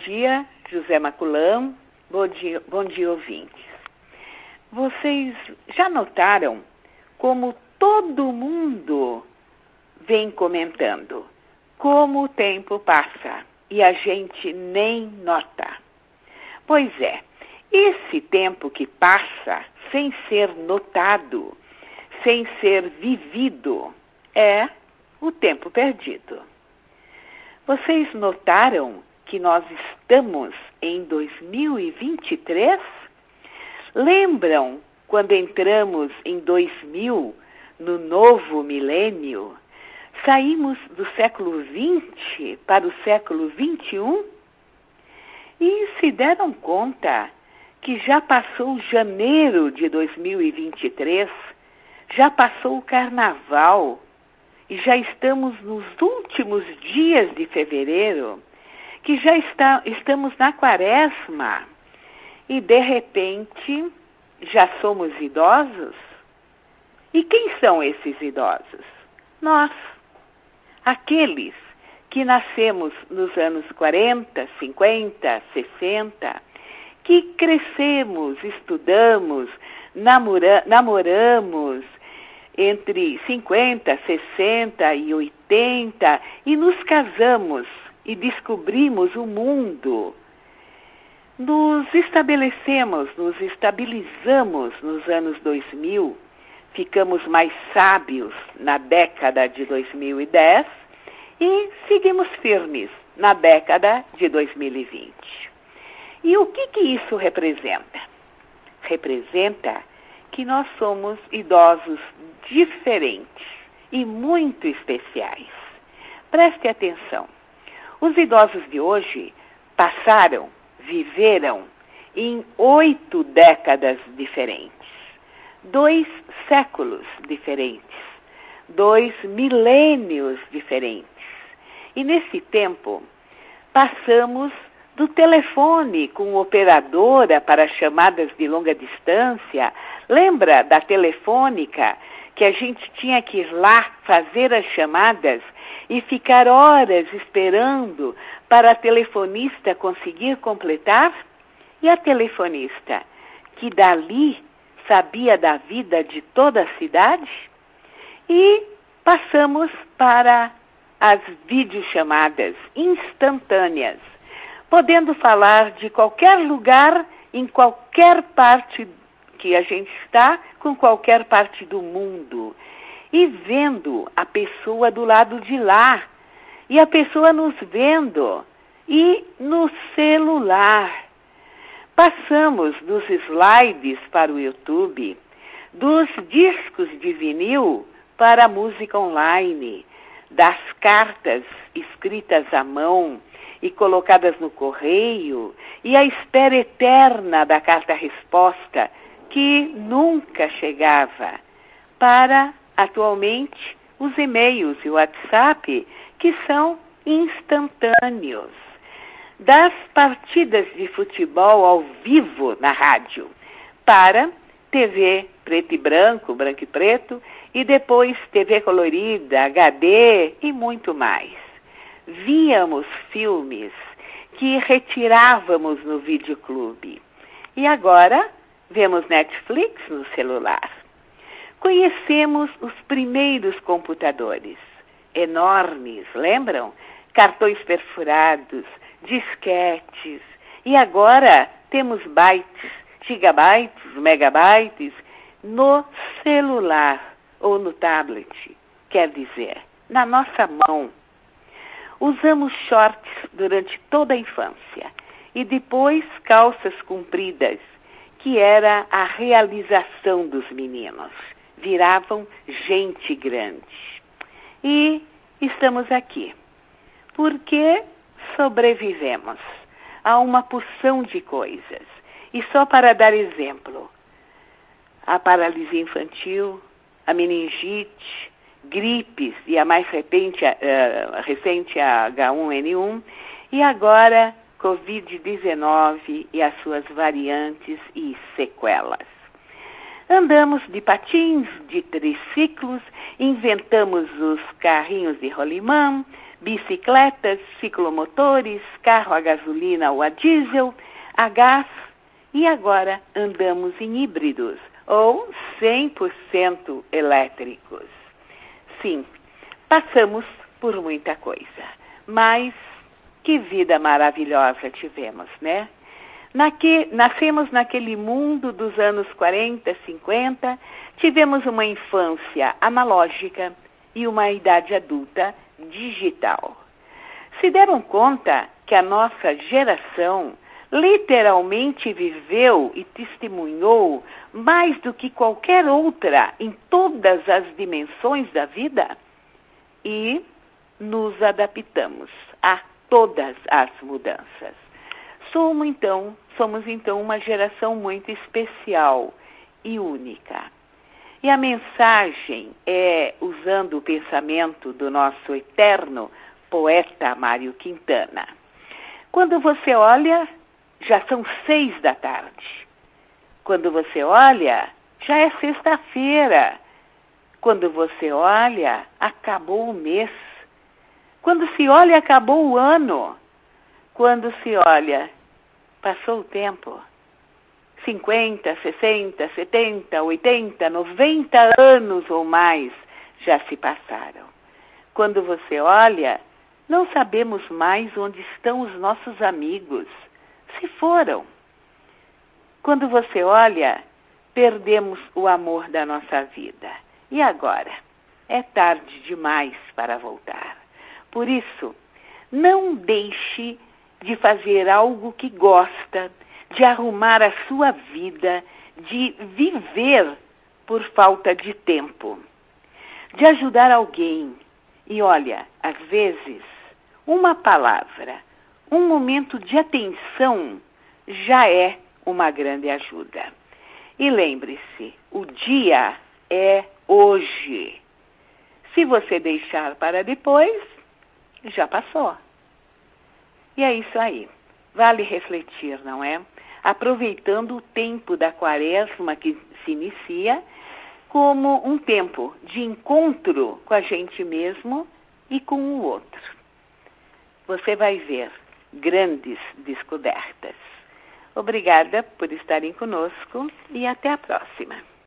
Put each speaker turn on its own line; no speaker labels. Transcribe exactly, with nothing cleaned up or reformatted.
dia, José Maculão. Bom dia, bom dia, ouvintes. Vocês já notaram como todo mundo vem comentando como o tempo passa e a gente nem nota? Pois é, esse tempo que passa sem ser notado, sem ser vivido, é o tempo perdido. Vocês notaram que nós estamos em dois mil e vinte e três? Lembram quando entramos em dois mil, no novo milênio? Saímos do século vinte para o século vinte e um? E se deram conta que já passou janeiro de dois mil e vinte e três, já passou o carnaval e já estamos nos últimos dias de fevereiro, que já está, estamos na quaresma e de repente já somos idosos? E quem são esses idosos? Nós, aqueles que nascemos nos anos quarenta, cinquenta, sessenta, que crescemos, estudamos, namora, namoramos entre cinquenta, sessenta e oitenta e nos casamos e descobrimos o mundo. Nos estabelecemos, nos estabilizamos nos anos dois mil, ficamos mais sábios na década de dois mil e dez e seguimos firmes na década de dois mil e vinte. E o que que isso representa? Representa que nós somos idosos diferentes e muito especiais. Preste atenção. Os idosos de hoje passaram, viveram em oito décadas diferentes, dois séculos diferentes, dois milênios diferentes. E nesse tempo, passamos do telefone com operadora para chamadas de longa distância. Lembra da telefônica, que a gente tinha que ir lá fazer as chamadas e ficar horas esperando para a telefonista conseguir completar? E a telefonista, que dali sabia da vida de toda a cidade? E passamos para as videochamadas instantâneas, podendo falar de qualquer lugar, em qualquer parte que a gente está, com qualquer parte do mundo, e vendo a pessoa do lado de lá, e a pessoa nos vendo, e no celular. Passamos dos slides para o YouTube, dos discos de vinil para a música online, das cartas escritas à mão e colocadas no correio, e a espera eterna da carta-resposta, que nunca chegava, para, atualmente, os e-mails e o WhatsApp, que são instantâneos. Das partidas de futebol ao vivo na rádio, para T V preto e branco, branco e preto, e depois T V colorida, H D e muito mais. Víamos filmes que retirávamos no videoclube. E agora vemos Netflix no celular. Conhecemos os primeiros computadores, enormes, lembram? Cartões perfurados, disquetes. E agora temos bytes, gigabytes, megabytes no celular ou no tablet, quer dizer, na nossa mão. Usamos shorts durante toda a infância e depois calças compridas, que era a realização dos meninos. Viravam gente grande. E estamos aqui, porque sobrevivemos a uma porção de coisas. E só para dar exemplo, a paralisia infantil, a meningite, gripes e a mais recente, uh, recente a H um N um, e agora covid dezenove e as suas variantes e sequelas. Andamos de patins, de triciclos, inventamos os carrinhos de rolimã, bicicletas, ciclomotores, carro a gasolina ou a diesel, a gás, e agora andamos em híbridos, ou cem por cento elétricos. Sim, passamos por muita coisa, mas que vida maravilhosa tivemos, né? Naque, nascemos naquele mundo dos anos quarenta, cinquenta, tivemos uma infância analógica e uma idade adulta digital. Se deram conta que a nossa geração literalmente viveu e testemunhou mais do que qualquer outra em todas as dimensões da vida? E nos adaptamos a todas as mudanças. Somos então, somos então uma geração muito especial e única. E a mensagem é, usando o pensamento do nosso eterno poeta Mário Quintana. Quando você olha, já são seis da tarde. Quando você olha, já é sexta-feira. Quando você olha, acabou o mês. Quando se olha, acabou o ano. Quando se olha, passou o tempo. cinquenta, sessenta, setenta, oitenta, noventa anos ou mais já se passaram. Quando você olha, não sabemos mais onde estão os nossos amigos. Se foram. Quando você olha, perdemos o amor da nossa vida. E agora? É tarde demais para voltar. Por isso, não deixe de fazer algo que gosta, de arrumar a sua vida, de viver por falta de tempo, de ajudar alguém. E olha, às vezes, uma palavra, um momento de atenção já é uma grande ajuda. E lembre-se, o dia é hoje. Se você deixar para depois, já passou. E é isso aí. Vale refletir, não é? Aproveitando o tempo da quaresma que se inicia como um tempo de encontro com a gente mesmo e com o outro. Você vai ver grandes descobertas. Obrigada por estarem conosco e até a próxima.